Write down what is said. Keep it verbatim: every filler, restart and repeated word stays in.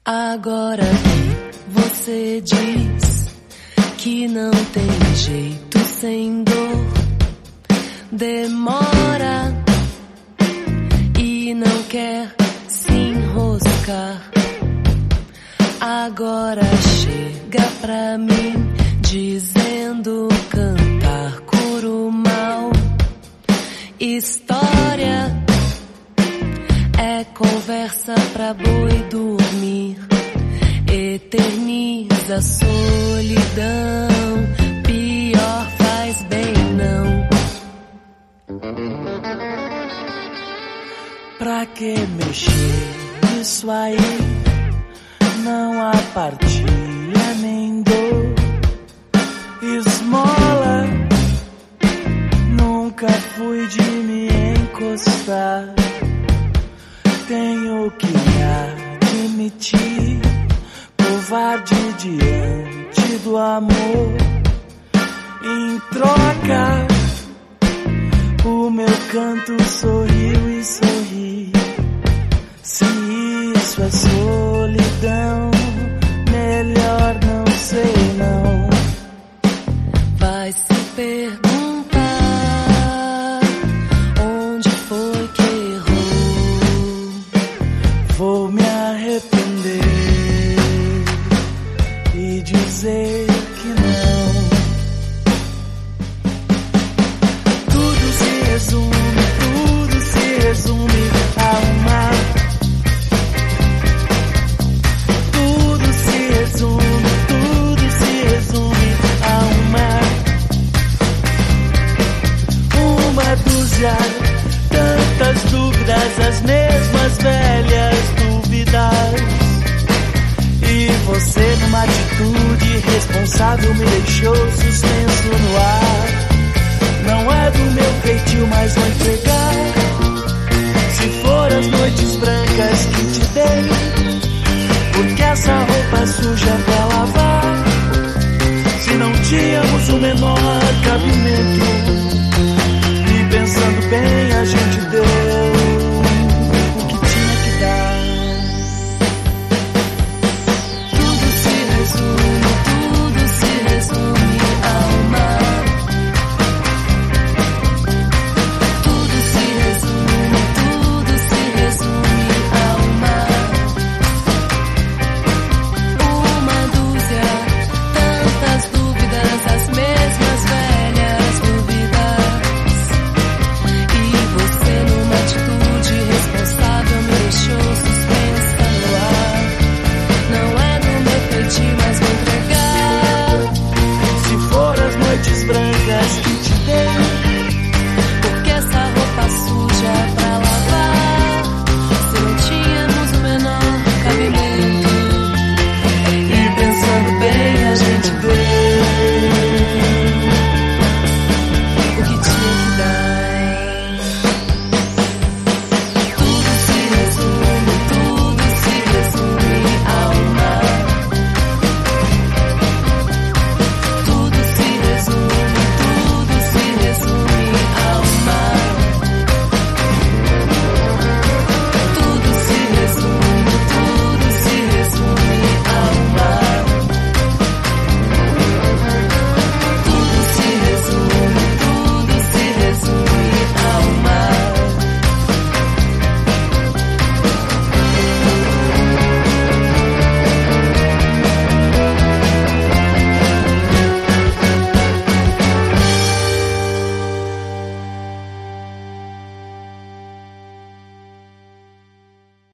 Agora que você diz que não tem jeito sem dor, demora e não quer se enroscar. Agora chega pra mim dizendo cantar Curumau. História é conversa pra boi dormir, eterniza a solidão, pior faz bem não. Pra que mexer nisso aí? Não há partilha nem dor, esmola. Nunca fui de me encostar. Tenho que admitir, covarde diante do amor. Em troca, o meu canto sorriu e sorri. Se isso é solidão, melhor não sei não. Vai se perguntar onde foi que errou. Vou me arrepender e dizer que não. Tudo se resume, tudo se resume a uma. Tudo se resume, tudo se resume a uma. Uma dúzia, tantas dúvidas, as mesmas velhas dúvidas. E você numa atitude irresponsável me deixou suspenso no ar. Não é do meu feitio, mas vou entregar. Se for as noites brancas que te dei, porque essa roupa suja pra lavar. Se não tínhamos o menor cabimento, e pensando bem a gente deu.